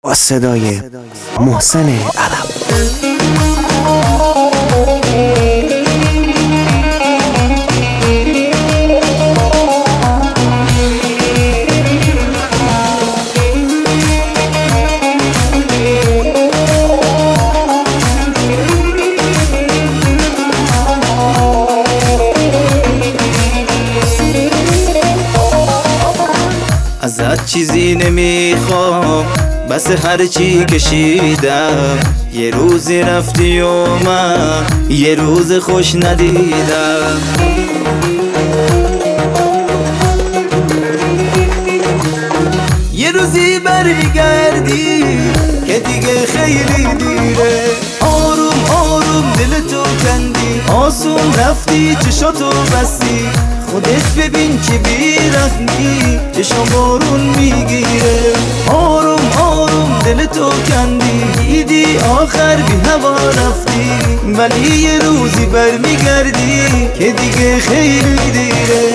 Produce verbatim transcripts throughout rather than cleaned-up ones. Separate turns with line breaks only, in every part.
با صدای محسن عرب.
ازت چیزی نمیخوام، بس هرچی کشیدم. یه روزی رفتی و من یه روز خوش ندیدم. یه روزی برمیگردی که دیگه خیلی دیره. آروم آروم دلتو کندی، آسون رفتی چشاتو بستی. خودت ببین که بیرحمی چشم بارون میگیره. آروم آروم دلتو کندی، دیدی آخر بی هوا رفتی. ولی یه روزی برمیگردی که دیگه خیلی دیره.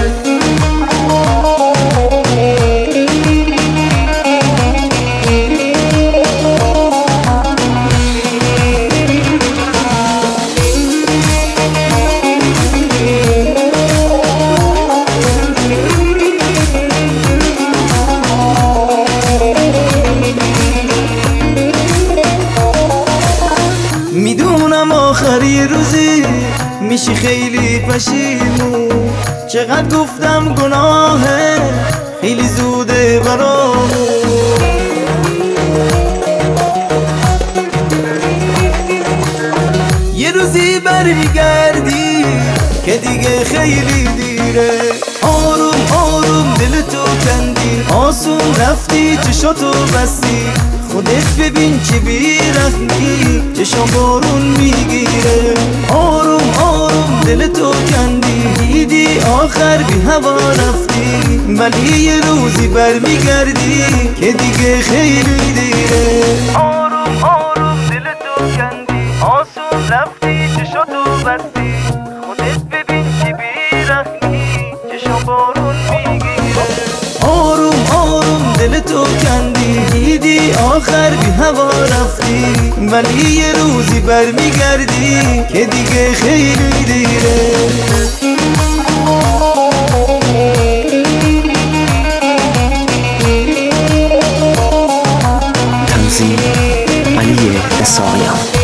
میدونم آخری روزی میشی خیلی پشیمون. چقدر گفتم گناهه، خیلی زوده برامون. یه روزی برمیگردی که دیگه خیلی دیره. آروم آروم دلتو کندی، آسون رفتی چشاتو بستی. خودت ببین که بیرحمی چشم بارون میگیره. آروم آروم دلتو کندی، دیدی آخر بی هوا رفتی. ولی یه روزی برمیگردی که دیگه خیلی دیره. آروم آروم دلتو کندی، آسون رفتی چشاتو بستی. خودت ببین که بیرحمی چشم بارون میگیره. آروم آروم دلتو کندی، دیدی آخر بی هوا رفتی. ولی یه روزی برمیگردی که دیگه خیلی دیره.
تنظیم علی اسحاقیان.